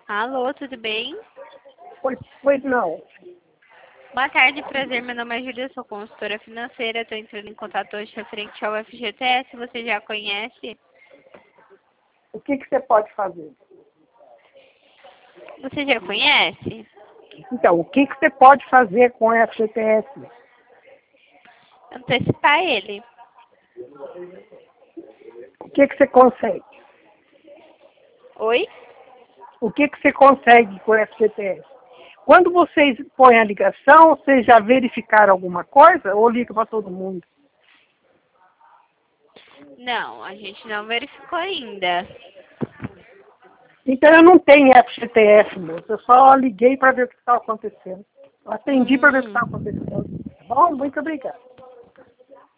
Alô, tudo bem? Pois não. Boa tarde, prazer. Meu nome é Júlia, sou consultora financeira. Estou entrando em contato hoje referente ao FGTS. Você já conhece? O que você pode fazer? Você já conhece? Então, o que você pode fazer com o FGTS? Antecipar ele. O que você consegue? Oi? O que você consegue com o FGTS? Quando vocês põem a ligação, vocês já verificaram alguma coisa ou liga para todo mundo? Não, a gente não verificou ainda. Então eu não tenho FGTS, moço. Eu só liguei para ver o que estava acontecendo. Eu atendi para ver o que estava acontecendo. Tá bom? Muito obrigada.